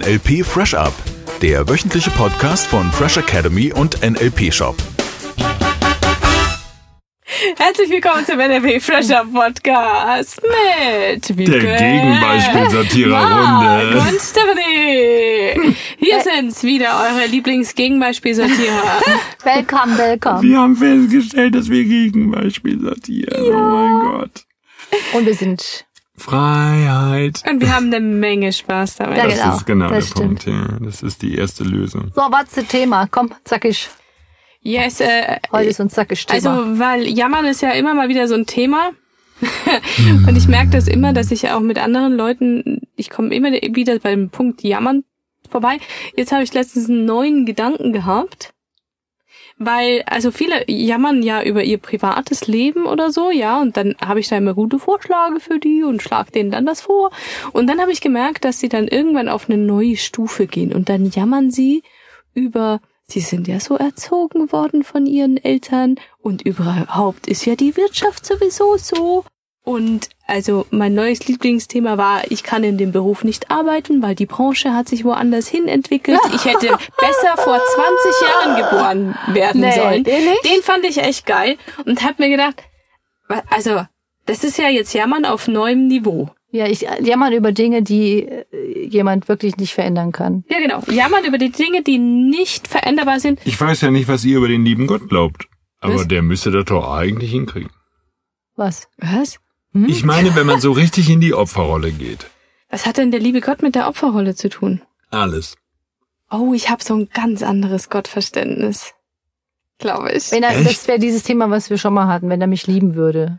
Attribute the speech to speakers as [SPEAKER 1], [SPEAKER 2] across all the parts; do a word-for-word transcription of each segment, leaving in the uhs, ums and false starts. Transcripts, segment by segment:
[SPEAKER 1] L P Fresh Up, der wöchentliche Podcast von Fresh Academy und N L P Shop.
[SPEAKER 2] Herzlich willkommen zum N L P Fresh Up Podcast mit
[SPEAKER 3] Wiebke, der Gegenbeispiel-Satire-Runde
[SPEAKER 2] und Stephanie. Hier sind's wieder, eure Lieblings-Gegenbeispiel-Satire.
[SPEAKER 4] Willkommen, willkommen.
[SPEAKER 3] Wir haben festgestellt, dass wir Gegenbeispiel-Satire. Ja. Oh mein Gott.
[SPEAKER 4] Und wir sind
[SPEAKER 3] Freiheit.
[SPEAKER 2] Und wir haben eine Menge Spaß damit.
[SPEAKER 4] Ja,
[SPEAKER 3] das
[SPEAKER 4] genau,
[SPEAKER 3] ist genau
[SPEAKER 4] das
[SPEAKER 3] der
[SPEAKER 4] stimmt.
[SPEAKER 3] Punkt. Ja. Das ist die erste Lösung.
[SPEAKER 4] So, was ist das Thema? Komm, zackig.
[SPEAKER 2] Yes, äh,
[SPEAKER 4] Heute ist uns zackig Thema.
[SPEAKER 2] Also, weil Jammern ist ja immer mal wieder so ein Thema. Und ich merke das immer, dass ich auch mit anderen Leuten, ich komme immer wieder beim Punkt Jammern vorbei. Jetzt habe ich letztens einen neuen Gedanken gehabt. Weil, also viele jammern ja über ihr privates Leben oder so, ja, und dann habe ich da immer gute Vorschläge für die und schlag denen dann das vor. Und dann habe ich gemerkt, dass sie dann irgendwann auf eine neue Stufe gehen und dann jammern sie über, sie sind ja so erzogen worden von ihren Eltern und überhaupt ist ja die Wirtschaft sowieso so. Und also mein neues Lieblingsthema war, ich kann in dem Beruf nicht arbeiten, weil die Branche hat sich woanders hin entwickelt. Ich hätte besser vor zwanzig Jahren geboren werden
[SPEAKER 4] nee,
[SPEAKER 2] sollen.
[SPEAKER 4] Den,
[SPEAKER 2] den fand ich echt geil und hab mir gedacht, also das ist ja jetzt Jammern auf neuem Niveau.
[SPEAKER 4] Ja, ich jammern über Dinge, die jemand wirklich nicht verändern kann.
[SPEAKER 2] Ja, genau. Jammern über die Dinge, die nicht veränderbar sind.
[SPEAKER 3] Ich weiß ja nicht, was ihr über den lieben Gott glaubt, aber
[SPEAKER 2] was?
[SPEAKER 3] Der müsste das doch eigentlich hinkriegen.
[SPEAKER 4] Was?
[SPEAKER 2] Was?
[SPEAKER 4] Hm?
[SPEAKER 3] Ich meine, wenn man so richtig in die Opferrolle geht.
[SPEAKER 2] Was hat denn der liebe Gott mit der Opferrolle zu tun?
[SPEAKER 3] Alles.
[SPEAKER 2] Oh, ich habe so ein ganz anderes Gottverständnis. Glaube ich.
[SPEAKER 4] Wenn er,
[SPEAKER 3] Echt?
[SPEAKER 4] das wäre dieses Thema, was wir schon mal hatten, wenn er mich lieben würde.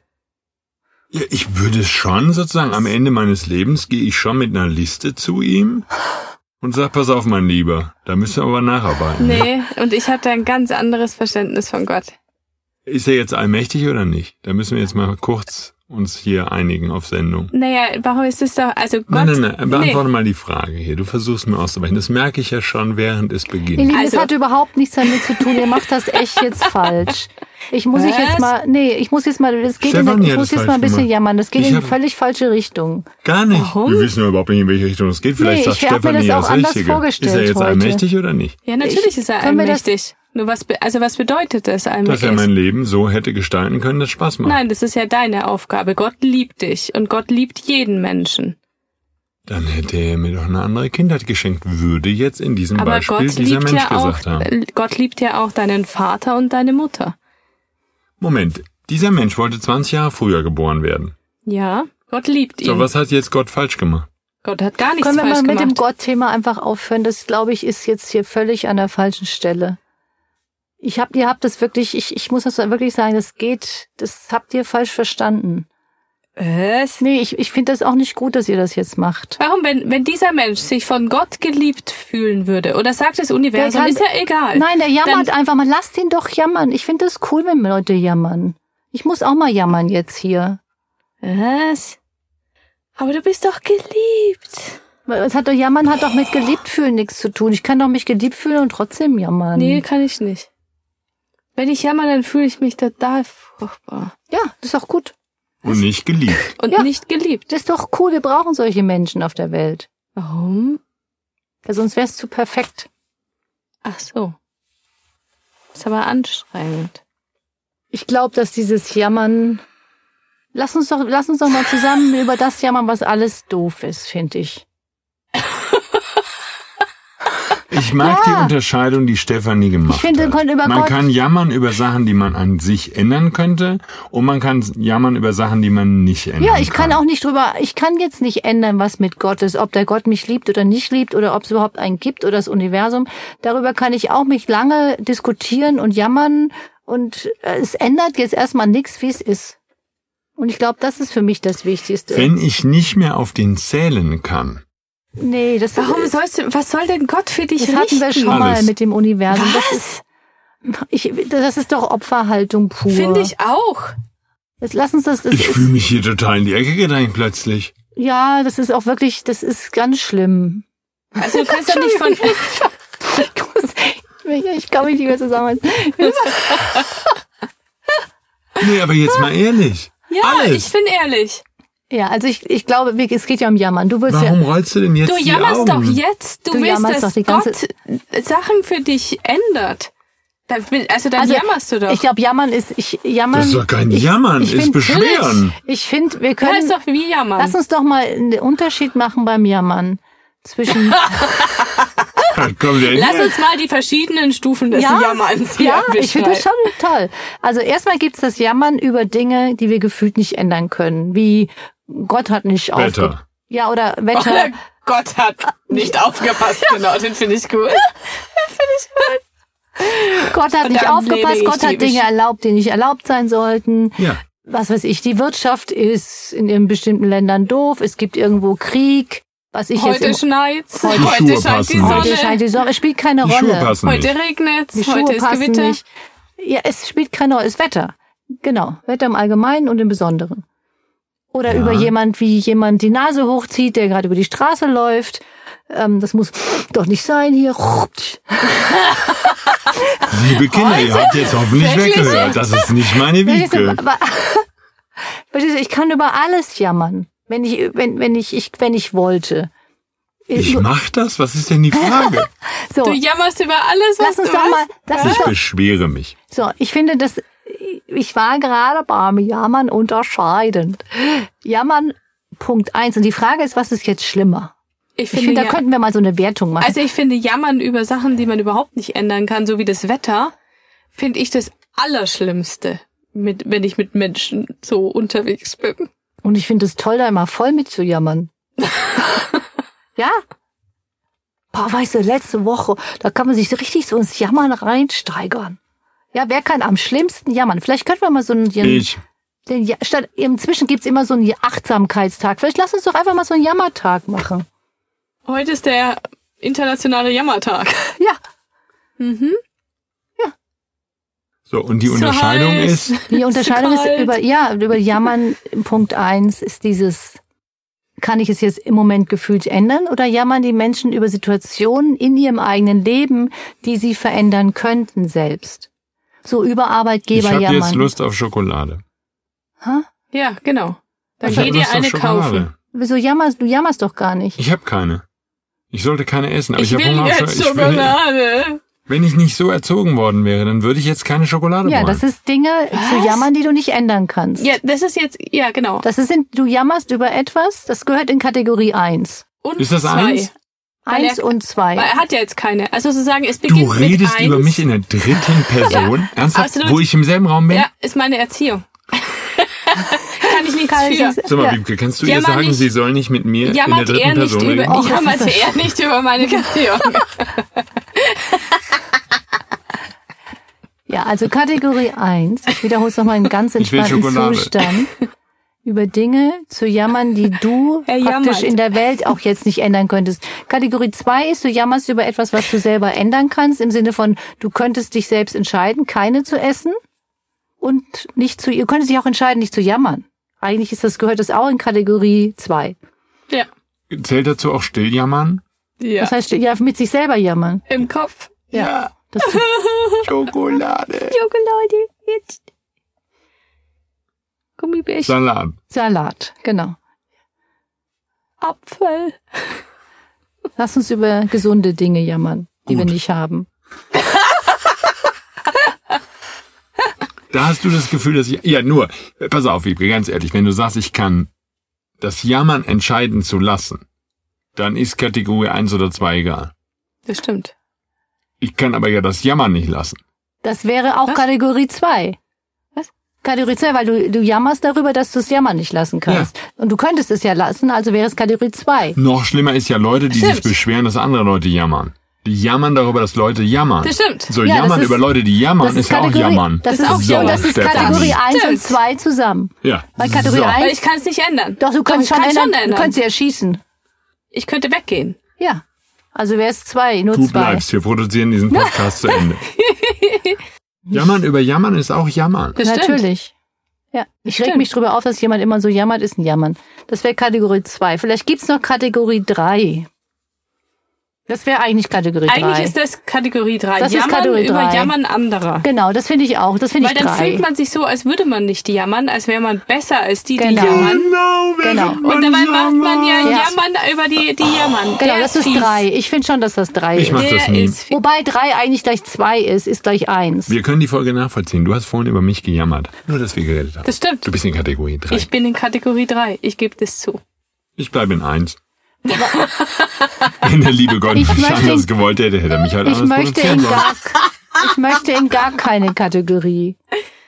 [SPEAKER 3] Ja, ich würde schon sozusagen, am Ende meines Lebens gehe ich schon mit einer Liste zu ihm und sag, pass auf, mein Lieber, da müssen wir aber nacharbeiten.
[SPEAKER 2] Nee, und ich habe da ein ganz anderes Verständnis von Gott.
[SPEAKER 3] Ist er jetzt allmächtig oder nicht? Da müssen wir jetzt mal kurz uns hier einigen auf Sendung.
[SPEAKER 2] Naja, warum ist es doch, also Gott...
[SPEAKER 3] Nein, nein, nein, beantworte
[SPEAKER 2] nee.
[SPEAKER 3] mal die Frage hier. Du versuchst mir auszuweichen. Das merke ich ja schon, während es
[SPEAKER 4] Ihr
[SPEAKER 3] beginnt.
[SPEAKER 4] Lieben,
[SPEAKER 2] Also-
[SPEAKER 4] das hat überhaupt nichts damit zu tun. Ihr macht das echt jetzt falsch. Ich muss ich
[SPEAKER 2] Was?
[SPEAKER 4] jetzt mal, nee, ich muss jetzt mal, das geht in
[SPEAKER 3] Stefanie
[SPEAKER 4] eine, ich
[SPEAKER 3] hat
[SPEAKER 4] muss
[SPEAKER 3] es
[SPEAKER 4] jetzt mal ein
[SPEAKER 3] falsch
[SPEAKER 4] bisschen
[SPEAKER 3] gemacht.
[SPEAKER 4] jammern. Das geht
[SPEAKER 3] Ich
[SPEAKER 4] in
[SPEAKER 3] hab-
[SPEAKER 4] eine völlig falsche Richtung.
[SPEAKER 3] Gar nicht.
[SPEAKER 2] Warum?
[SPEAKER 3] Wir wissen ja überhaupt nicht, in welche Richtung es geht. Vielleicht
[SPEAKER 4] Nee,
[SPEAKER 3] sagt
[SPEAKER 4] ich hab mir
[SPEAKER 3] Stefanie
[SPEAKER 4] das
[SPEAKER 3] ja
[SPEAKER 4] auch
[SPEAKER 3] das
[SPEAKER 4] anders
[SPEAKER 3] Richtige.
[SPEAKER 4] vorgestellt
[SPEAKER 3] Ist er jetzt
[SPEAKER 4] heute.
[SPEAKER 3] allmächtig oder nicht?
[SPEAKER 2] Ja, natürlich
[SPEAKER 4] Ich-
[SPEAKER 2] ist er
[SPEAKER 4] können wir das-
[SPEAKER 2] allmächtig. Nur was, be- also was bedeutet das allmächtig?
[SPEAKER 3] Dass er mein Leben so hätte gestalten können, dass Spaß macht.
[SPEAKER 2] Nein, das ist ja deine Aufgabe. Gott liebt dich und Gott liebt jeden Menschen.
[SPEAKER 3] Dann hätte er mir doch eine andere Kindheit geschenkt, würde jetzt in diesem
[SPEAKER 2] Aber
[SPEAKER 3] Beispiel
[SPEAKER 2] Gott
[SPEAKER 3] dieser
[SPEAKER 2] liebt
[SPEAKER 3] Mensch
[SPEAKER 2] ja auch,
[SPEAKER 3] gesagt haben.
[SPEAKER 2] Gott liebt ja auch deinen Vater und deine Mutter.
[SPEAKER 3] Moment, dieser Mensch wollte zwanzig Jahre früher geboren werden.
[SPEAKER 2] Ja, Gott liebt ihn.
[SPEAKER 3] So, was hat jetzt Gott falsch gemacht?
[SPEAKER 2] Gott hat gar nichts
[SPEAKER 4] Können wir
[SPEAKER 2] falsch
[SPEAKER 4] mal mit
[SPEAKER 2] gemacht.
[SPEAKER 4] dem Gott-Thema einfach aufhören? Das, glaube ich, ist jetzt hier völlig an der falschen Stelle. Ich hab, ihr habt das wirklich, ich, ich muss das wirklich sagen, das geht, das habt ihr falsch verstanden.
[SPEAKER 2] Was?
[SPEAKER 4] Nee, ich, ich finde das auch nicht gut, dass ihr das jetzt macht.
[SPEAKER 2] Warum, wenn, wenn dieser Mensch sich von Gott geliebt fühlen würde, oder sagt das Universum,
[SPEAKER 4] Der kann-
[SPEAKER 2] ist ja egal.
[SPEAKER 4] Nein, der jammert
[SPEAKER 2] Dann-
[SPEAKER 4] einfach mal. Lasst ihn doch jammern. Ich finde das cool, wenn Leute jammern. Ich muss auch mal jammern jetzt hier.
[SPEAKER 2] Was? Aber du bist doch geliebt.
[SPEAKER 4] Es hat doch jammern hat doch mit geliebt fühlen nichts zu tun. Ich kann doch mich geliebt fühlen und trotzdem jammern.
[SPEAKER 2] Nee, kann ich nicht. Wenn ich jammer, dann fühle ich mich total furchtbar.
[SPEAKER 4] Ja, das ist auch gut.
[SPEAKER 3] Und nicht geliebt.
[SPEAKER 2] Und
[SPEAKER 4] Ja.
[SPEAKER 2] nicht geliebt.
[SPEAKER 4] Das ist doch cool. Wir brauchen solche Menschen auf der Welt.
[SPEAKER 2] Warum?
[SPEAKER 4] Ja, sonst wär's zu perfekt.
[SPEAKER 2] Ach so. Ist aber anstrengend.
[SPEAKER 4] Ich glaube, dass dieses Jammern. Lass uns doch, lass uns doch mal zusammen über das jammern, was alles doof ist, finde ich.
[SPEAKER 3] Ich mag
[SPEAKER 4] Ja.
[SPEAKER 3] die Unterscheidung, die Stefanie gemacht
[SPEAKER 4] Ich finde,
[SPEAKER 3] hat.
[SPEAKER 4] wir können über
[SPEAKER 3] man
[SPEAKER 4] Gott-
[SPEAKER 3] kann jammern über Sachen, die man an sich ändern könnte, und man kann jammern über Sachen, die man nicht ändern kann.
[SPEAKER 4] Ja, ich kann auch nicht drüber, ich kann jetzt nicht ändern, was mit Gott ist, ob der Gott mich liebt oder nicht liebt oder ob es überhaupt einen gibt oder das Universum. Darüber kann ich auch mich lange diskutieren und jammern und es ändert jetzt erstmal nichts, wie es ist. Und ich glaube, das ist für mich das Wichtigste.
[SPEAKER 3] Wenn ich nicht mehr auf den zählen kann,
[SPEAKER 4] nee, das
[SPEAKER 2] Warum sollst du, was soll denn Gott für dich
[SPEAKER 4] das
[SPEAKER 2] richten?
[SPEAKER 4] hatten wir schon mal
[SPEAKER 3] Alles.
[SPEAKER 4] mit dem Universum. Das
[SPEAKER 2] Was?
[SPEAKER 4] ist, ich, das ist doch Opferhaltung pur.
[SPEAKER 2] Finde ich auch.
[SPEAKER 4] Jetzt lass uns das, das
[SPEAKER 3] ich
[SPEAKER 4] ist,
[SPEAKER 3] fühle mich hier total in die Ecke gedrängt plötzlich.
[SPEAKER 4] ja, das ist auch wirklich, das ist ganz schlimm.
[SPEAKER 2] Also du kannst doch nicht von...
[SPEAKER 4] Ich, muss, ich kann mich nicht mehr zusammen.
[SPEAKER 3] Nee, aber jetzt mal ehrlich.
[SPEAKER 2] Ja,
[SPEAKER 3] Alles.
[SPEAKER 2] ich bin ehrlich.
[SPEAKER 4] Ja, also ich, ich glaube, es geht ja um Jammern. Du willst
[SPEAKER 3] Warum
[SPEAKER 4] ja,
[SPEAKER 3] rollst du denn jetzt
[SPEAKER 2] Du
[SPEAKER 3] die
[SPEAKER 2] jammerst
[SPEAKER 3] Augen?
[SPEAKER 2] doch jetzt. Du,
[SPEAKER 4] Du
[SPEAKER 2] willst,
[SPEAKER 4] jammerst
[SPEAKER 2] dass
[SPEAKER 4] doch die ganze-
[SPEAKER 2] Gott Sachen für dich ändert. Da will- Also dann
[SPEAKER 4] also
[SPEAKER 2] jammerst du doch.
[SPEAKER 4] ich glaube, Jammern ist, ich, Jammern.
[SPEAKER 3] Das ist doch kein
[SPEAKER 4] ich,
[SPEAKER 3] Jammern,
[SPEAKER 4] ich
[SPEAKER 3] ist
[SPEAKER 4] find-
[SPEAKER 3] Beschweren.
[SPEAKER 4] Ich finde, wir
[SPEAKER 2] Ja,
[SPEAKER 4] können,
[SPEAKER 2] ist doch wie jammern.
[SPEAKER 4] lass uns doch mal einen Unterschied machen beim Jammern. Zwischen,
[SPEAKER 3] Ja, komm, der
[SPEAKER 2] Lass uns mal die verschiedenen Stufen des
[SPEAKER 4] Ja,
[SPEAKER 2] Jammerns hier
[SPEAKER 4] ja, ich finde das
[SPEAKER 2] beschreiben.
[SPEAKER 4] schon toll. Also erstmal gibt's das Jammern über Dinge, die wir gefühlt nicht ändern können. Wie Gott hat nicht aufge...
[SPEAKER 3] Wetter.
[SPEAKER 4] Ja, oder Wetter.
[SPEAKER 2] Oder Gott hat nicht aufgepasst. Genau, den finde ich gut.
[SPEAKER 4] Gott hat
[SPEAKER 2] Und
[SPEAKER 4] nicht
[SPEAKER 2] dann
[SPEAKER 4] aufgepasst,
[SPEAKER 2] lebe ich
[SPEAKER 4] Gott hat
[SPEAKER 2] die
[SPEAKER 4] Dinge
[SPEAKER 2] Besch-
[SPEAKER 4] erlaubt, die nicht erlaubt sein sollten.
[SPEAKER 3] Ja.
[SPEAKER 4] Was weiß ich, die Wirtschaft ist in, in bestimmten Ländern doof, es gibt irgendwo Krieg, was ich
[SPEAKER 2] Heute
[SPEAKER 4] jetzt... Im,
[SPEAKER 2] schneit's,
[SPEAKER 3] Die
[SPEAKER 2] heute
[SPEAKER 3] Schuhe
[SPEAKER 2] scheint die
[SPEAKER 3] passen
[SPEAKER 2] Sonne,
[SPEAKER 4] heute scheint die Sonne, es spielt keine
[SPEAKER 3] Die Schuhe
[SPEAKER 4] Rolle.
[SPEAKER 3] passen
[SPEAKER 2] heute
[SPEAKER 3] nicht.
[SPEAKER 2] regnet's,
[SPEAKER 4] Die Schuhe
[SPEAKER 2] heute ist
[SPEAKER 4] passen
[SPEAKER 2] Gewitter.
[SPEAKER 4] nicht. Ja, es spielt keine Rolle, es ist Wetter. Genau, Wetter im Allgemeinen und im Besonderen. Oder
[SPEAKER 3] Ja.
[SPEAKER 4] über jemand, wie jemand die Nase hochzieht, der gerade über die Straße läuft. Ähm, das muss doch nicht sein hier.
[SPEAKER 3] Liebe Kinder, ihr habt jetzt hoffentlich
[SPEAKER 2] Wirklich?
[SPEAKER 3] weggehört. Das ist nicht meine
[SPEAKER 4] Verstehst du,
[SPEAKER 3] Wiege.
[SPEAKER 4] aber- verstehst du, ich kann über alles jammern, wenn ich, wenn, wenn ich, ich, wenn ich wollte.
[SPEAKER 3] Ich mach das? Was ist denn die Frage?
[SPEAKER 4] so,
[SPEAKER 2] Du jammerst über alles, was
[SPEAKER 4] lass uns
[SPEAKER 2] du
[SPEAKER 4] doch mal,
[SPEAKER 2] hast.
[SPEAKER 4] lass
[SPEAKER 3] Ich
[SPEAKER 4] uns doch,
[SPEAKER 3] beschwere mich.
[SPEAKER 4] so, ich finde das, ich war gerade beim Jammern unterscheidend. Jammern, Punkt eins. Und die Frage ist, was ist jetzt schlimmer?
[SPEAKER 2] Ich
[SPEAKER 4] Ich
[SPEAKER 2] finde,
[SPEAKER 4] finde, da
[SPEAKER 2] ja,
[SPEAKER 4] könnten wir mal so eine Wertung machen.
[SPEAKER 2] also ich finde, jammern über Sachen, die man überhaupt nicht ändern kann, so wie das Wetter, finde ich das Allerschlimmste, mit, wenn ich mit Menschen so unterwegs bin.
[SPEAKER 4] Und ich finde es toll, da immer voll mitzujammern. Ja? Boah, weißt du, letzte Woche, da kann man sich so richtig so ins Jammern reinsteigern. Ja, wer kann am schlimmsten jammern? Vielleicht könnten wir mal so einen...
[SPEAKER 3] Ich.
[SPEAKER 4] Den, ja- statt, inzwischen gibt's immer so einen Achtsamkeitstag. Vielleicht lass uns doch einfach mal so einen Jammertag machen.
[SPEAKER 2] Heute ist der internationale Jammertag.
[SPEAKER 4] Ja,
[SPEAKER 2] Mhm.
[SPEAKER 3] So, und die
[SPEAKER 2] Zu
[SPEAKER 3] Unterscheidung
[SPEAKER 2] heiß.
[SPEAKER 3] ist,
[SPEAKER 4] die Unterscheidung ist
[SPEAKER 2] kalt.
[SPEAKER 4] über, ja, über Jammern. Punkt eins ist dieses, kann ich es jetzt im Moment gefühlt ändern? Oder jammern die Menschen über Situationen in ihrem eigenen Leben, die sie verändern könnten selbst? So über
[SPEAKER 3] ich
[SPEAKER 4] Arbeitgeber
[SPEAKER 3] habe
[SPEAKER 4] jammern.
[SPEAKER 3] jetzt Lust auf Schokolade.
[SPEAKER 4] Ha?
[SPEAKER 2] Ja, genau. Dann
[SPEAKER 3] Ich hab
[SPEAKER 2] geh dir
[SPEAKER 3] Lust auf
[SPEAKER 2] eine
[SPEAKER 3] Schokolade.
[SPEAKER 2] kaufen.
[SPEAKER 4] Wieso jammerst du? jammerst doch gar nicht.
[SPEAKER 3] Ich habe keine. Ich sollte keine essen, aber ich,
[SPEAKER 2] Ich
[SPEAKER 3] habe
[SPEAKER 2] will
[SPEAKER 3] Hunger auf
[SPEAKER 2] jetzt
[SPEAKER 3] Scho- ich will,
[SPEAKER 2] Schokolade.
[SPEAKER 3] Wenn ich nicht so erzogen worden wäre, dann würde ich jetzt keine Schokolade
[SPEAKER 4] Ja,
[SPEAKER 3] wollen.
[SPEAKER 4] das ist Dinge zu
[SPEAKER 2] Was?
[SPEAKER 4] jammern, die du nicht ändern kannst.
[SPEAKER 2] Ja, das ist jetzt, ja, genau.
[SPEAKER 4] Das ist, in, du jammerst über etwas, das gehört in Kategorie eins.
[SPEAKER 2] Und
[SPEAKER 3] Ist das
[SPEAKER 2] zwei.
[SPEAKER 3] eins?
[SPEAKER 2] Weil
[SPEAKER 4] Eins
[SPEAKER 2] er-
[SPEAKER 4] und zwei.
[SPEAKER 2] Weil er hat ja jetzt keine. Also sozusagen, es beginnt
[SPEAKER 3] Du redest
[SPEAKER 2] mit eins.
[SPEAKER 3] über mich in der dritten Person? Ernsthaft?
[SPEAKER 2] absolut.
[SPEAKER 3] Wo ich im selben Raum bin?
[SPEAKER 2] Ja, ist meine Erziehung. Kann ich nichts
[SPEAKER 4] Kann ich
[SPEAKER 2] für.
[SPEAKER 4] nicht-
[SPEAKER 3] Sag mal,
[SPEAKER 4] Ja.
[SPEAKER 3] Wiebke, kannst du ihr
[SPEAKER 2] Jammer
[SPEAKER 3] sagen,
[SPEAKER 2] nicht-
[SPEAKER 3] sie soll nicht mit mir in der
[SPEAKER 2] Jammert
[SPEAKER 3] dritten
[SPEAKER 2] er nicht
[SPEAKER 3] Person
[SPEAKER 2] über,
[SPEAKER 3] reden?
[SPEAKER 4] Oh, das
[SPEAKER 2] jammerte
[SPEAKER 4] ist-
[SPEAKER 2] er nicht über meine Beziehung.
[SPEAKER 4] Ja, also Kategorie eins, ich wiederhole es nochmal in ganz
[SPEAKER 3] Ich will
[SPEAKER 4] entspannten
[SPEAKER 3] Schokolade.
[SPEAKER 4] Zustand, über Dinge zu jammern, die du
[SPEAKER 2] Er
[SPEAKER 4] praktisch
[SPEAKER 2] jammert.
[SPEAKER 4] in der Welt auch jetzt nicht ändern könntest. Kategorie zwei ist, du jammerst über etwas, was du selber ändern kannst, im Sinne von, du könntest dich selbst entscheiden, keine zu essen und nicht zu, ihr könntest dich auch entscheiden, nicht zu jammern. Eigentlich ist das, gehört das auch in Kategorie zwei.
[SPEAKER 2] Ja.
[SPEAKER 3] Zählt dazu auch Stilljammern?
[SPEAKER 2] Ja.
[SPEAKER 4] Das heißt, ja, mit sich selber jammern.
[SPEAKER 2] Im Kopf.
[SPEAKER 4] Ja. Das
[SPEAKER 3] Schokolade.
[SPEAKER 4] Schokolade, jetzt. Gummibärchen.
[SPEAKER 3] Salat.
[SPEAKER 4] Salat, genau.
[SPEAKER 2] Apfel.
[SPEAKER 4] Lass uns über gesunde Dinge jammern, die
[SPEAKER 3] Gut.
[SPEAKER 4] wir nicht haben.
[SPEAKER 3] Da hast du das Gefühl, dass ich... Ja, nur, pass auf, Wiebke, ganz ehrlich, wenn du sagst, ich kann das Jammern entscheiden zu lassen, dann ist Kategorie eins oder zwei egal.
[SPEAKER 2] Das stimmt.
[SPEAKER 3] Ich kann aber ja das Jammern nicht lassen.
[SPEAKER 4] Das wäre auch
[SPEAKER 2] Was?
[SPEAKER 4] Kategorie zwei.
[SPEAKER 2] Was?
[SPEAKER 4] Kategorie zwei, weil du, du jammerst darüber, dass du es jammern nicht lassen kannst. Und du könntest es ja lassen, also wäre es Kategorie zwei.
[SPEAKER 3] Noch schlimmer ist ja Leute, die
[SPEAKER 2] Stimmt.
[SPEAKER 3] sich beschweren, dass andere Leute jammern. Die jammern darüber, dass Leute jammern.
[SPEAKER 2] Das stimmt.
[SPEAKER 3] So,
[SPEAKER 4] Ja, das
[SPEAKER 3] jammern
[SPEAKER 4] ist-
[SPEAKER 3] über Leute, die jammern, ist ja auch jammern.
[SPEAKER 4] Das ist,
[SPEAKER 2] auch
[SPEAKER 4] so,
[SPEAKER 2] jammern.
[SPEAKER 4] das ist
[SPEAKER 3] Stefanie.
[SPEAKER 4] Kategorie eins
[SPEAKER 2] Stimmt.
[SPEAKER 4] und zwei zusammen.
[SPEAKER 3] Ja.
[SPEAKER 4] Bei Kategorie
[SPEAKER 3] so.
[SPEAKER 4] eins-
[SPEAKER 2] Weil ich kann es nicht ändern.
[SPEAKER 4] Doch, du kannst
[SPEAKER 2] ich
[SPEAKER 4] schon,
[SPEAKER 2] kann
[SPEAKER 4] ändern,
[SPEAKER 2] schon
[SPEAKER 4] du
[SPEAKER 2] ändern.
[SPEAKER 4] kannst ja erschießen.
[SPEAKER 2] Ich könnte weggehen.
[SPEAKER 4] Ja. Also wäre es zwei, nur
[SPEAKER 3] Du
[SPEAKER 4] zwei.
[SPEAKER 3] bleibst, wir produzieren diesen Podcast zu Ende. Jammern über Jammern ist auch Jammern.
[SPEAKER 2] Das stimmt.
[SPEAKER 4] Natürlich. Ja. Ich reg
[SPEAKER 2] Stimmt.
[SPEAKER 4] mich drüber auf, dass jemand immer so jammert, ist ein Jammern. Das wäre Kategorie zwei. Vielleicht gibt's noch Kategorie drei. Das wäre eigentlich Kategorie drei.
[SPEAKER 2] Eigentlich ist das Kategorie drei.
[SPEAKER 4] Das
[SPEAKER 2] Jammern
[SPEAKER 4] ist Kategorie
[SPEAKER 2] über
[SPEAKER 4] drei.
[SPEAKER 2] Jammern anderer.
[SPEAKER 4] Genau, das finde ich auch. Das finde ich
[SPEAKER 2] Weil dann
[SPEAKER 4] drei.
[SPEAKER 2] fühlt man sich so, als würde man nicht jammern, als wäre man besser als die, die
[SPEAKER 4] Genau.
[SPEAKER 2] jammern.
[SPEAKER 3] Genau,
[SPEAKER 4] Genau.
[SPEAKER 2] Und dabei macht man ja
[SPEAKER 4] Ja.
[SPEAKER 2] Jammern über die, die jammern.
[SPEAKER 4] Genau,
[SPEAKER 2] Der
[SPEAKER 4] das ist
[SPEAKER 2] fies.
[SPEAKER 4] drei. Ich finde schon, dass das drei
[SPEAKER 3] Ich
[SPEAKER 4] ist.
[SPEAKER 3] mach das
[SPEAKER 2] Der
[SPEAKER 3] nie.
[SPEAKER 2] ist fies.
[SPEAKER 4] Wobei drei eigentlich gleich zwei ist, ist gleich eins.
[SPEAKER 3] Wir können die Folge nachvollziehen. Du hast vorhin über mich gejammert. Nur, dass wir geredet haben.
[SPEAKER 2] Das stimmt.
[SPEAKER 3] Du bist in Kategorie drei.
[SPEAKER 2] Ich bin in Kategorie drei. Ich gebe das zu.
[SPEAKER 3] Ich bleibe in eins. Wenn der liebe Gott
[SPEAKER 4] Ich
[SPEAKER 3] mich
[SPEAKER 4] möchte-
[SPEAKER 3] anders gewollt hätte, hätte er mich halt
[SPEAKER 4] Ich
[SPEAKER 3] anders
[SPEAKER 4] möchte,
[SPEAKER 3] produzieren
[SPEAKER 4] in
[SPEAKER 3] sollen.
[SPEAKER 4] gar, ich möchte in gar keine Kategorie.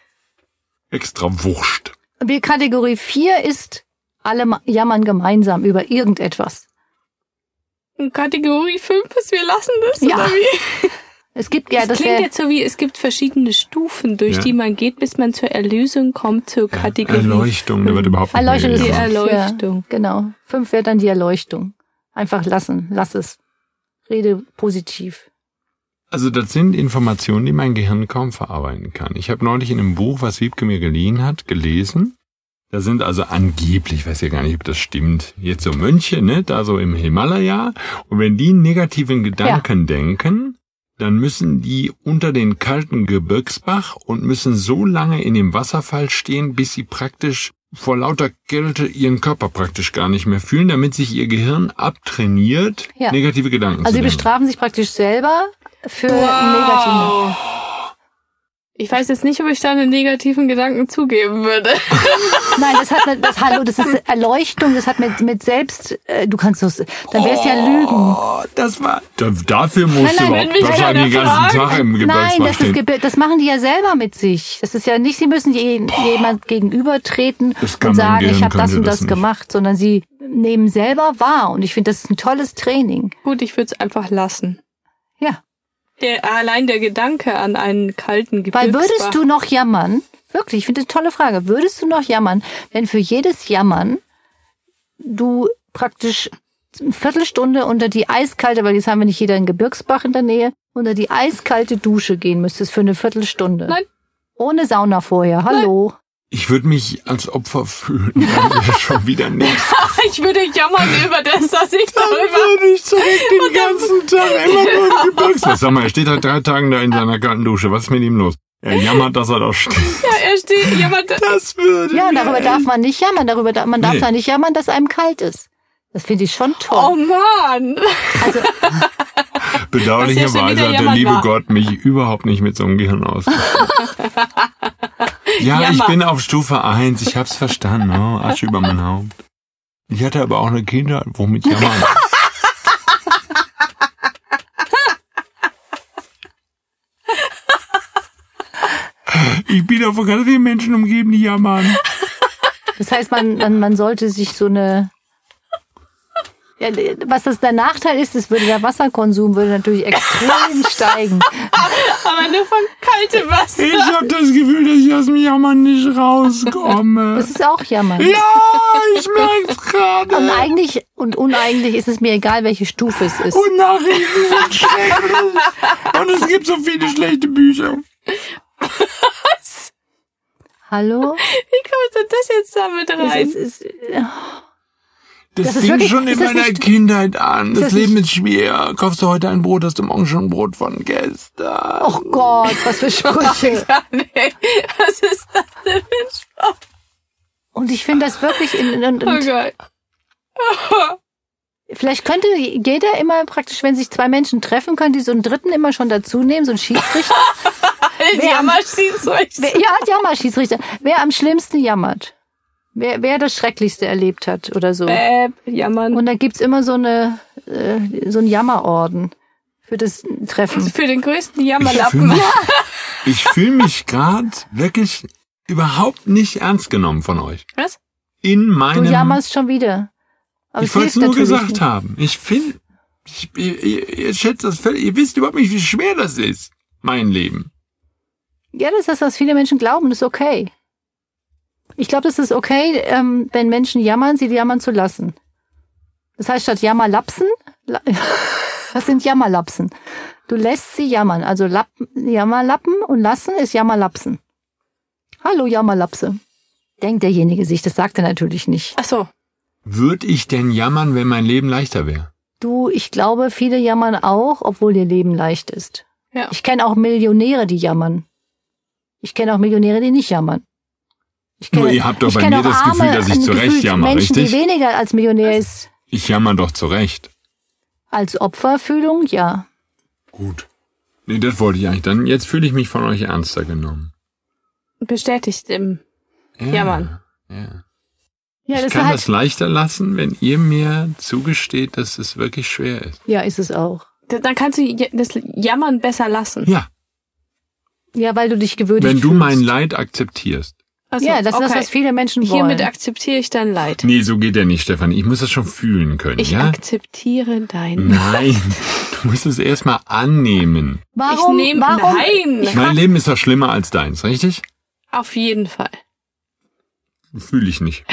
[SPEAKER 3] Extra Wurscht.
[SPEAKER 4] Die Kategorie vier ist, alle ma- jammern gemeinsam über irgendetwas.
[SPEAKER 2] Und Kategorie fünf ist, wir lassen das,
[SPEAKER 4] Ja.
[SPEAKER 2] oder wie?
[SPEAKER 4] Es gibt ja,
[SPEAKER 2] Das
[SPEAKER 4] das
[SPEAKER 2] klingt
[SPEAKER 4] wär,
[SPEAKER 2] jetzt so wie, es gibt verschiedene Stufen, durch
[SPEAKER 3] Ja.
[SPEAKER 2] die man geht, bis man zur Erlösung kommt, zur Kategorie.
[SPEAKER 3] Erleuchtung, da wird überhaupt nicht
[SPEAKER 4] Erleuchtung
[SPEAKER 3] mehr
[SPEAKER 4] ist
[SPEAKER 2] Die
[SPEAKER 3] gejammert.
[SPEAKER 2] Erleuchtung.
[SPEAKER 4] Ja, genau. Fünf wäre dann die Erleuchtung. Einfach lassen, lass es. Rede positiv.
[SPEAKER 3] Also das sind Informationen, die mein Gehirn kaum verarbeiten kann. Ich habe neulich in einem Buch, was Wiebke mir geliehen hat, gelesen. Da sind also angeblich, ich weiß ja gar nicht, ob das stimmt, jetzt so Mönche, ne, da so im Himalaya. Und wenn die einen negativen Gedanken denken, dann müssen die unter den kalten Gebirgsbach und müssen so lange in dem Wasserfall stehen, bis sie praktisch vor lauter Kälte ihren Körper praktisch gar nicht mehr fühlen, damit sich ihr Gehirn abtrainiert,
[SPEAKER 4] Ja.
[SPEAKER 3] negative Gedanken
[SPEAKER 4] Also
[SPEAKER 3] zu
[SPEAKER 4] sie
[SPEAKER 3] denken.
[SPEAKER 4] bestrafen sich praktisch selber für negative.
[SPEAKER 2] Ich weiß jetzt nicht, ob ich da einen negativen Gedanken zugeben würde.
[SPEAKER 4] Nein, das hat mit, das hallo, das ist Erleuchtung, das hat mit mit selbst, äh, du kannst das, dann wär's ja Lügen.
[SPEAKER 3] Oh, das war. Da, dafür musst
[SPEAKER 4] Nein,
[SPEAKER 3] du
[SPEAKER 4] nein,
[SPEAKER 3] überhaupt
[SPEAKER 2] wenn mich
[SPEAKER 3] wahrscheinlich den
[SPEAKER 2] keiner
[SPEAKER 3] ganzen
[SPEAKER 2] fragt.
[SPEAKER 3] Tag im
[SPEAKER 4] Nein,
[SPEAKER 3] Gebirgsbach
[SPEAKER 4] das ist
[SPEAKER 3] stehen.
[SPEAKER 4] Gebir- das machen die ja selber mit sich. Das ist ja nicht, sie müssen je, jemand gegenübertreten
[SPEAKER 3] Das kann
[SPEAKER 4] und
[SPEAKER 3] mein
[SPEAKER 4] sagen,
[SPEAKER 3] Gehirn
[SPEAKER 4] ich habe das
[SPEAKER 3] könnte
[SPEAKER 4] und
[SPEAKER 3] das
[SPEAKER 4] das
[SPEAKER 3] nicht.
[SPEAKER 4] gemacht, sondern sie nehmen selber wahr und ich finde, das ist ein tolles Training.
[SPEAKER 2] Gut, ich würde es einfach lassen.
[SPEAKER 4] Ja,
[SPEAKER 2] Der, allein der Gedanke an einen kalten Gebirgsbach.
[SPEAKER 4] weil würdest du noch jammern? Wirklich, ich finde das eine tolle Frage. Würdest du noch jammern, wenn für jedes Jammern du praktisch eine Viertelstunde unter die eiskalte, weil jetzt haben wir nicht jeder einen Gebirgsbach in der Nähe, unter die eiskalte Dusche gehen müsstest für eine Viertelstunde?
[SPEAKER 2] Nein.
[SPEAKER 4] Ohne Sauna vorher. Hallo.
[SPEAKER 3] Ich würde mich als Opfer fühlen. Dann wäre schon wieder nichts.
[SPEAKER 2] Ich würde jammern über das, dass ich
[SPEAKER 3] Dann
[SPEAKER 2] darüber...
[SPEAKER 3] würde ich zurück den ganzen Tag immer nur im Gebirgsbach. Sag mal, er steht seit drei Tagen da in seiner kalten Dusche. Was ist mit ihm los? Er jammert, dass er da steht.
[SPEAKER 2] Ja, er steht, jemand,
[SPEAKER 3] Das würde
[SPEAKER 4] Ja, und
[SPEAKER 3] mir
[SPEAKER 4] darüber darf man nicht jammern. Darüber, da- man darf
[SPEAKER 3] Nee.
[SPEAKER 4] da nicht jammern, dass einem kalt ist. Das finde ich schon toll.
[SPEAKER 2] oh Mann.
[SPEAKER 4] Also,
[SPEAKER 3] Bedauerlicherweise
[SPEAKER 2] Was ja schon wieder
[SPEAKER 3] hat der
[SPEAKER 2] jammern
[SPEAKER 3] liebe
[SPEAKER 2] war.
[SPEAKER 3] Gott mich überhaupt nicht mit so einem Gehirn ausgestattet. Ja, ich
[SPEAKER 2] Jammer.
[SPEAKER 3] bin auf Stufe eins. Ich hab's verstanden. Oh, Asche über mein Haupt. Ich hatte aber auch eine Kindheit, womit jammern. Ich bin auch von ganz vielen Menschen umgeben, die jammern.
[SPEAKER 4] das heißt, man, man, man sollte sich so eine... Ja, was das der Nachteil ist, es würde der Wasserkonsum würde natürlich extrem steigen.
[SPEAKER 2] Aber nur von kaltem Wasser.
[SPEAKER 3] Ich habe das Gefühl, dass ich aus dem Jammern nicht rauskomme.
[SPEAKER 4] Das ist auch Jammern.
[SPEAKER 3] Ja, ich merk's gerade.
[SPEAKER 4] Und eigentlich und uneigentlich ist es mir egal, welche Stufe es ist.
[SPEAKER 3] Und Nachrichten sind schrecklich. Und es gibt so viele schlechte Bücher.
[SPEAKER 4] Hallo?
[SPEAKER 2] Wie kommt denn das jetzt damit
[SPEAKER 4] Es
[SPEAKER 2] rein?
[SPEAKER 4] ist, es ist,
[SPEAKER 3] Das,
[SPEAKER 4] Das ist
[SPEAKER 3] fing
[SPEAKER 4] wirklich-
[SPEAKER 3] schon in
[SPEAKER 4] ist das
[SPEAKER 3] meiner
[SPEAKER 4] nicht-
[SPEAKER 3] Kindheit an.
[SPEAKER 4] ist
[SPEAKER 3] Das
[SPEAKER 4] das
[SPEAKER 3] Leben
[SPEAKER 4] nicht-
[SPEAKER 3] ist schwer. Kaufst du heute ein Brot, hast du morgen schon ein Brot von gestern.
[SPEAKER 4] oh Gott, was für Sprüche.
[SPEAKER 2] Ja, nee. Was ist das denn für ein Spruch?
[SPEAKER 4] Und ich finde das wirklich in, in, in,
[SPEAKER 2] Oh Gott.
[SPEAKER 4] vielleicht könnte jeder immer praktisch, wenn sich zwei Menschen treffen, können die so einen dritten immer schon dazu nehmen, so einen Schiedsrichter.
[SPEAKER 2] Die Jammerschiedsrichter.
[SPEAKER 4] Wer, ja, Jammer-Schiedsrichter. Wer am schlimmsten jammert. Wer, wer das Schrecklichste erlebt hat oder so.
[SPEAKER 2] Bäb, jammern.
[SPEAKER 4] Und da gibt's immer so eine äh, so einen Jammerorden für das Treffen.
[SPEAKER 2] Für den größten
[SPEAKER 3] Ich fühle
[SPEAKER 2] Jammerlappen.
[SPEAKER 3] mich, ich fühl mich gerade wirklich überhaupt nicht ernst genommen von euch.
[SPEAKER 2] Was?
[SPEAKER 3] In
[SPEAKER 4] Du
[SPEAKER 3] meinem...
[SPEAKER 4] jammerst schon wieder. Aber
[SPEAKER 3] ich
[SPEAKER 4] es
[SPEAKER 3] wollte es
[SPEAKER 4] hilft
[SPEAKER 3] nur
[SPEAKER 4] natürlich
[SPEAKER 3] gesagt
[SPEAKER 4] nicht.
[SPEAKER 3] haben. Ich finde... Ich, ihr, ihr, ihr schätzt das völlig... Ihr wisst überhaupt nicht, wie schwer das ist. Mein Leben.
[SPEAKER 4] Ja, das ist das, was viele Menschen glauben. Das ist okay. Ich glaube, das ist okay, ähm, wenn Menschen jammern, sie jammern zu lassen. Das heißt, statt Jammerlapsen, la- was sind Jammerlapsen? Du lässt sie jammern. Also Lappen, Jammerlappen und lassen ist Jammerlapsen. Hallo Jammerlapse. Denkt derjenige sich, das sagt er natürlich nicht.
[SPEAKER 2] Ach so.
[SPEAKER 3] Würde ich denn jammern, wenn mein Leben leichter wäre?
[SPEAKER 4] Du, ich glaube, viele jammern auch, obwohl ihr Leben leicht ist.
[SPEAKER 2] Ja.
[SPEAKER 4] Ich kenne auch Millionäre, die jammern. Ich kenne auch Millionäre, die nicht jammern. Ich kenne,
[SPEAKER 3] Nur ihr habt doch
[SPEAKER 4] ich
[SPEAKER 3] bei
[SPEAKER 4] kenne
[SPEAKER 3] mir
[SPEAKER 4] auch
[SPEAKER 3] das Gefühl,
[SPEAKER 4] arme,
[SPEAKER 3] dass ich zu Recht
[SPEAKER 4] gefühlt
[SPEAKER 3] jammer,
[SPEAKER 4] Menschen,
[SPEAKER 3] richtig?
[SPEAKER 4] die weniger als Millionär ist.
[SPEAKER 3] Ich jammer doch zurecht.
[SPEAKER 4] Als Opferfühlung, ja.
[SPEAKER 3] Gut. Nee, das wollte ich eigentlich. Dann, jetzt fühle ich mich von euch ernster genommen.
[SPEAKER 2] Bestätigt im
[SPEAKER 3] Ja,
[SPEAKER 2] Jammern.
[SPEAKER 3] Ja.
[SPEAKER 4] Ja,
[SPEAKER 3] Ich
[SPEAKER 4] das
[SPEAKER 3] kann
[SPEAKER 4] ist halt,
[SPEAKER 3] das leichter lassen, wenn ihr mir zugesteht, dass es wirklich schwer ist.
[SPEAKER 4] ja, ist es auch.
[SPEAKER 2] Da- Dann kannst du j- das Jammern besser lassen.
[SPEAKER 3] Ja,
[SPEAKER 4] Ja, weil du dich gewürdigt
[SPEAKER 3] wenn du
[SPEAKER 4] fühlst.
[SPEAKER 3] mein Leid akzeptierst.
[SPEAKER 2] Also,
[SPEAKER 4] Ja, das ist das,
[SPEAKER 2] okay.
[SPEAKER 4] was viele Menschen
[SPEAKER 2] Hiermit
[SPEAKER 4] wollen.
[SPEAKER 2] akzeptiere ich dein Leid.
[SPEAKER 3] Nee, so geht der nicht, Stefan. Ich muss das schon fühlen können,
[SPEAKER 2] Ich
[SPEAKER 3] ja?
[SPEAKER 2] akzeptiere dein Leid.
[SPEAKER 3] Nein, du musst es erstmal annehmen.
[SPEAKER 4] Warum?
[SPEAKER 2] Ich nehm-
[SPEAKER 4] warum?
[SPEAKER 2] nein.
[SPEAKER 4] Ich
[SPEAKER 3] Mein
[SPEAKER 4] frag,
[SPEAKER 3] Leben ist doch schlimmer als deins, richtig?
[SPEAKER 2] Auf jeden Fall.
[SPEAKER 3] Fühle ich nicht.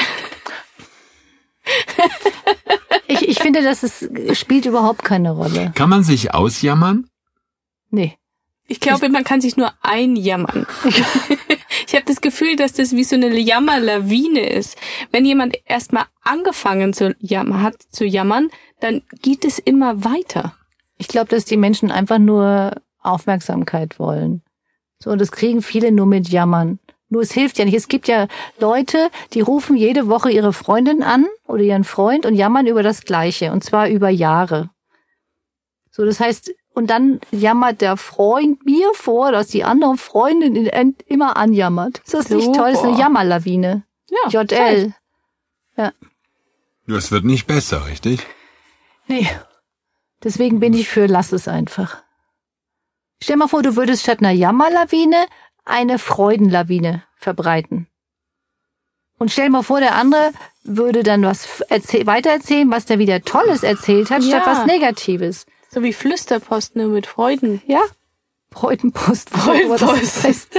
[SPEAKER 4] ich, ich finde, das ist, spielt überhaupt keine Rolle.
[SPEAKER 3] Kann man sich ausjammern?
[SPEAKER 4] Nee.
[SPEAKER 2] Ich glaube, man kann sich nur einjammern. Ich habe das Gefühl, dass das wie so eine Jammerlawine ist. Wenn jemand erstmal angefangen zu jammern, hat zu jammern, dann geht es immer weiter.
[SPEAKER 4] Ich glaube, dass die Menschen einfach nur Aufmerksamkeit wollen. So, und das kriegen viele nur mit Jammern. Nur es hilft ja nicht. Es gibt ja Leute, die rufen jede Woche ihre Freundin an oder ihren Freund und jammern über das Gleiche. Und zwar über Jahre. So, das heißt, und dann jammert der Freund mir vor, dass die andere Freundin ihn immer anjammert. Ist das nicht
[SPEAKER 2] Super.
[SPEAKER 4] toll? Das ist eine Jammerlawine.
[SPEAKER 2] Ja,
[SPEAKER 4] J L.
[SPEAKER 3] Das wird nicht besser, richtig?
[SPEAKER 4] Nee. Deswegen bin ich für, lass es einfach. Stell mal vor, du würdest statt einer Jammerlawine eine Freudenlawine verbreiten. Und stell mal vor, der andere würde dann was erzäh- weitererzählen, was der wieder Tolles erzählt hat,
[SPEAKER 2] Ja.
[SPEAKER 4] statt was Negatives.
[SPEAKER 2] So wie Flüsterpost, nur mit Freuden.
[SPEAKER 4] Ja? Freudenpost. was auch immer das
[SPEAKER 2] Freudenpost.
[SPEAKER 4] heißt.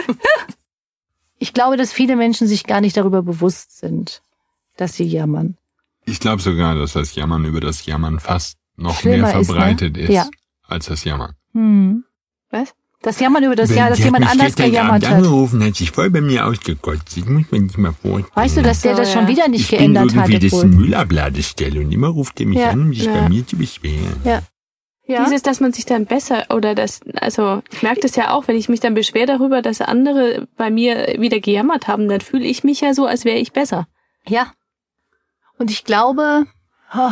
[SPEAKER 4] Ich glaube, dass viele Menschen sich gar nicht darüber bewusst sind, dass sie jammern.
[SPEAKER 3] Ich glaube sogar, dass das Jammern über das Jammern fast noch
[SPEAKER 4] Schlimmer
[SPEAKER 3] mehr
[SPEAKER 4] ist, ne?
[SPEAKER 3] verbreitet ist,
[SPEAKER 4] Ja.
[SPEAKER 3] als das Jammern.
[SPEAKER 4] Hm.
[SPEAKER 2] Was?
[SPEAKER 4] Das Jammern über das Jahr, dass jemand anders gejammert hat.
[SPEAKER 3] angerufen, hat sich voll bei mir ausgekotzt. Ich muss mir nicht mal vorstellen.
[SPEAKER 4] Weißt du, dass der
[SPEAKER 2] So,
[SPEAKER 4] das
[SPEAKER 2] ja.
[SPEAKER 4] schon wieder nicht
[SPEAKER 3] ich bin
[SPEAKER 4] geändert
[SPEAKER 3] irgendwie
[SPEAKER 4] hat?
[SPEAKER 3] das
[SPEAKER 4] obwohl-
[SPEAKER 3] Müllabladestelle und immer ruft er mich
[SPEAKER 4] Ja.
[SPEAKER 3] an, um sich
[SPEAKER 2] Ja.
[SPEAKER 3] bei mir zu beschweren.
[SPEAKER 4] Ja. Ja.
[SPEAKER 2] Dieses, dass man sich dann besser oder das, also ich merke das ja auch, wenn ich mich dann beschwere darüber, dass andere bei mir wieder gejammert haben, dann fühle ich mich ja so, als wäre ich besser.
[SPEAKER 4] Ja. Und ich glaube, oh,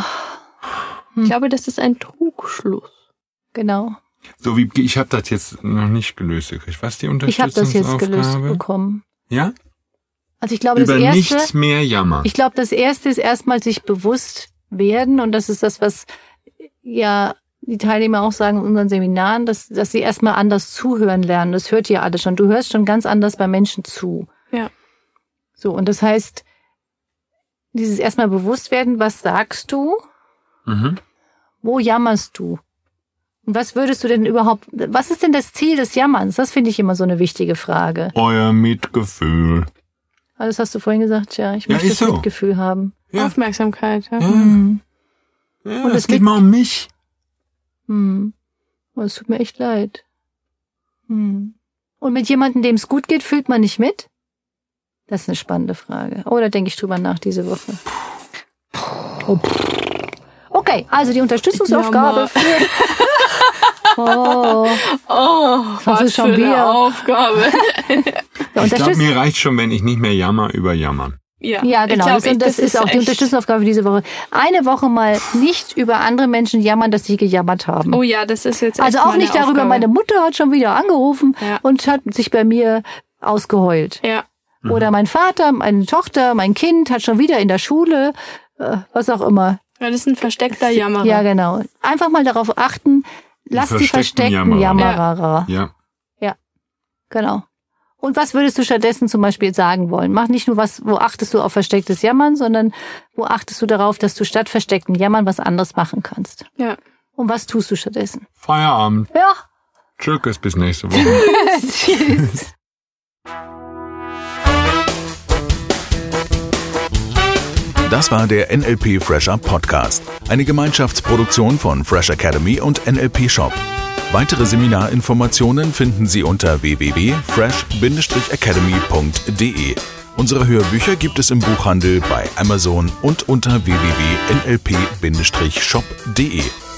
[SPEAKER 2] Ich glaube, das ist ein Trugschluss.
[SPEAKER 4] genau.
[SPEAKER 3] So wie ich habe das jetzt noch nicht gelöst gekriegt. Was die
[SPEAKER 4] Ich habe das jetzt
[SPEAKER 3] Unterstützungsaufgabe?
[SPEAKER 4] gelöst bekommen.
[SPEAKER 3] Ja?
[SPEAKER 4] Also ich glaube,
[SPEAKER 3] Über
[SPEAKER 4] das
[SPEAKER 3] nichts
[SPEAKER 4] erste,
[SPEAKER 3] mehr jammern.
[SPEAKER 4] ich glaube, das erste ist erstmal sich bewusst werden und das ist das, was ja die Teilnehmer auch sagen in unseren Seminaren, dass, dass sie erstmal anders zuhören lernen. Das hört ihr alle schon. Du hörst schon ganz anders bei Menschen zu.
[SPEAKER 2] Ja.
[SPEAKER 4] So, und das heißt, dieses erstmal bewusst werden, was sagst du?
[SPEAKER 3] Mhm.
[SPEAKER 4] Wo jammerst du? Und was würdest du denn überhaupt, was ist denn das Ziel des Jammerns? Das finde ich immer so eine wichtige Frage.
[SPEAKER 3] Euer Mitgefühl.
[SPEAKER 4] Ah, das hast du vorhin gesagt, ja. Ich
[SPEAKER 3] Ja,
[SPEAKER 4] möchte
[SPEAKER 3] ist
[SPEAKER 4] das
[SPEAKER 3] so.
[SPEAKER 4] Mitgefühl haben.
[SPEAKER 3] Ja.
[SPEAKER 2] Aufmerksamkeit. Ja.
[SPEAKER 3] Ja.
[SPEAKER 4] Hm.
[SPEAKER 3] Ja,
[SPEAKER 4] Und
[SPEAKER 3] es
[SPEAKER 4] es
[SPEAKER 3] geht
[SPEAKER 4] mit-
[SPEAKER 3] mal um mich.
[SPEAKER 4] Hm. Oh, es tut mir echt leid. Hm. Und mit jemandem, dem es gut geht, fühlt man nicht mit? Das ist eine spannende Frage. Oh, da denke ich drüber nach diese Woche. Oh. Okay, also die Unterstützungsaufgabe
[SPEAKER 2] Jammer.
[SPEAKER 4] für... Oh,
[SPEAKER 2] Oh,
[SPEAKER 4] Das
[SPEAKER 2] was
[SPEAKER 4] ist schon
[SPEAKER 2] für
[SPEAKER 4] wieder-
[SPEAKER 2] eine Aufgabe.
[SPEAKER 4] ja,
[SPEAKER 3] Ich glaube,
[SPEAKER 4] Unterstützung.
[SPEAKER 3] mir reicht schon, wenn ich nicht mehr jammer über jammern.
[SPEAKER 2] Ja,
[SPEAKER 4] Ja, genau.
[SPEAKER 2] Ich glaub,
[SPEAKER 4] das, und das, ist auch die
[SPEAKER 2] echt-
[SPEAKER 4] Unterstützungsaufgabe für diese Woche. Eine Woche mal nicht über andere Menschen jammern, dass sie gejammert haben.
[SPEAKER 2] Oh ja, das ist jetzt echt
[SPEAKER 4] also auch
[SPEAKER 2] meine
[SPEAKER 4] nicht darüber,
[SPEAKER 2] Aufgabe.
[SPEAKER 4] meine Mutter hat schon wieder angerufen
[SPEAKER 2] Ja.
[SPEAKER 4] und hat sich bei mir ausgeheult.
[SPEAKER 2] Ja,
[SPEAKER 4] Oder mein Vater, meine Tochter, mein Kind hat schon wieder in der Schule, äh, was auch immer.
[SPEAKER 2] das ist ein versteckter Jammerer.
[SPEAKER 4] Ja, genau. Einfach mal darauf achten, lass die
[SPEAKER 3] versteckten
[SPEAKER 4] versteckten
[SPEAKER 3] Jammerer.
[SPEAKER 4] Jammerer.
[SPEAKER 3] Ja.
[SPEAKER 4] Genau. Und was würdest du stattdessen zum Beispiel sagen wollen? Mach nicht nur was, wo achtest du auf verstecktes Jammern, sondern wo achtest du darauf, dass du statt versteckten Jammern was anderes machen kannst?
[SPEAKER 2] Ja.
[SPEAKER 4] Und was tust du stattdessen?
[SPEAKER 3] Feierabend.
[SPEAKER 4] Ja.
[SPEAKER 3] Tschüss, bis nächste Woche.
[SPEAKER 4] Tschüss.
[SPEAKER 1] Das war der N L P Fresher Podcast, eine Gemeinschaftsproduktion von Fresh Academy und N L P Shop. Weitere Seminarinformationen finden Sie unter w w w punkt fresh academy punkt d e. Unsere Hörbücher gibt es im Buchhandel, bei Amazon und unter w w w punkt n l p shop punkt d e.